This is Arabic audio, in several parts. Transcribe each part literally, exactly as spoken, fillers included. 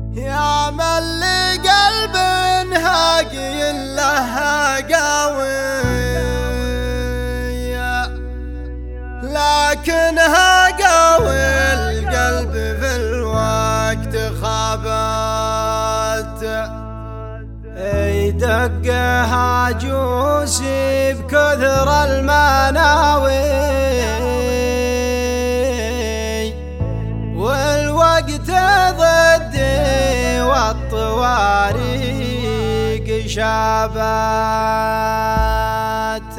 يا من لقلب هاقي له قاوية، لكنها قاوي القلب في الوقت خابت. يدقها جوسي بكثر المناوي، والوقت ضدي والطواريق شابت.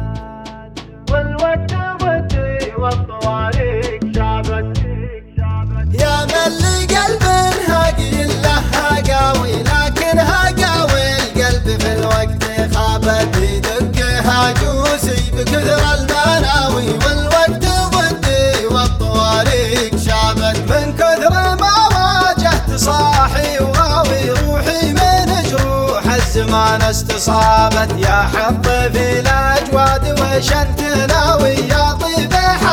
والوقت ضدي والطواريق شابت. يا من لقلب هاقي له قاوي، لكنها قاوي القلب في الوقت خابت. يدقها جوسي بكثر المناوي، والوقت ضدي والطواريق شابت. من كثر ما واجهت صاحي وغاوي، روحي من جروح الزمان استصابت. يا حظ في الاجواد وش انت ناوي، يا طيب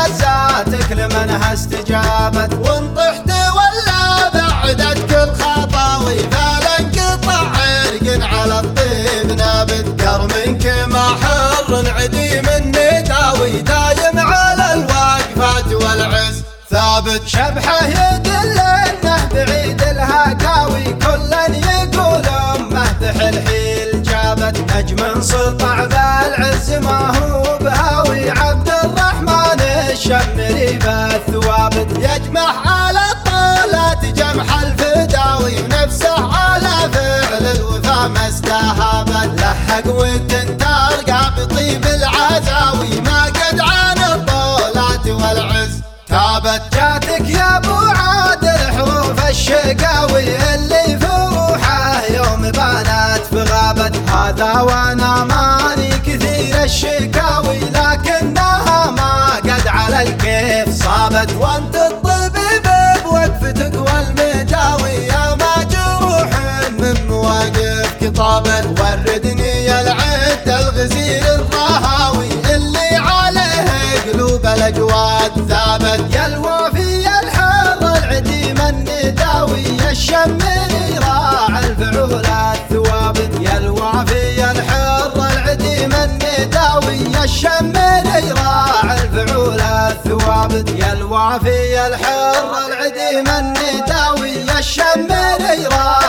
حزاتك لمنها استجابت. وان طحت ولا بعدت كل خطاوي، فلانقطع عرق على الطيب نابت. كرمك ما حر عديم النداوي، دايم على الوقفات والعز ثابت. شبحه يدل انه بعيد الهقاوي، كلا يقول امه بحلحيل جابت. نجم سطع بالعز ما هو بهاوي، عبد الرحمن الشمري بالثوابت. يجمع على الطولات جمح الفداوي، ونفسه على فعل الوفا ما استهابت. لحق والتنتار بطيب العزاوي، ما قد عن الطولات والعز تابت. جاتك يا ابو عادل حروف الشقاوي، اللي فروحه يوم بانت بغابت. هذا وانا ماني كثير الشكاوي، لكنها ما قد على الكيف صابت. وانت الطبيب بوقفتك والمداوي، يا ما جروح من مواقفك طابت. وردني يا العد الغزير الرهاوي، اللي عليه قلوب الاجواد ثابت. يا الوافي الحر العديم النداوي، يا الشمري راعي الفعول الثوابت. يا الوافي الحر العديم النداوي، يا الشمري راعي الفعول الثوابت. يا الوافي الحر العديم النداوي، يا الشمري راعي